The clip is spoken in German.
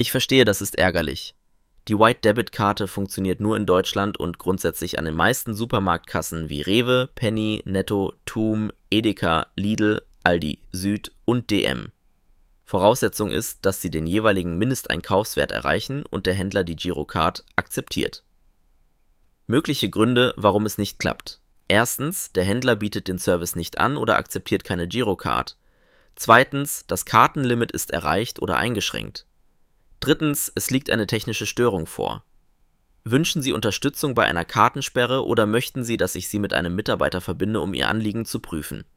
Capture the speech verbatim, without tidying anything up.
Ich verstehe, das ist ärgerlich. Die White-Debit-Karte funktioniert nur in Deutschland und grundsätzlich an den meisten Supermarktkassen wie Rewe, Penny, Netto, TUM, Edeka, Lidl, Aldi Süd und D M. Voraussetzung ist, dass Sie den jeweiligen Mindesteinkaufswert erreichen und der Händler die Girocard akzeptiert. Mögliche Gründe, warum es nicht klappt. Erstens, der Händler bietet den Service nicht an oder akzeptiert keine Girocard. Zweitens, das Kartenlimit ist erreicht oder eingeschränkt. Drittens, es liegt eine technische Störung vor. Wünschen Sie Unterstützung bei einer Kartensperre oder möchten Sie, dass ich Sie mit einem Mitarbeiter verbinde, um Ihr Anliegen zu prüfen?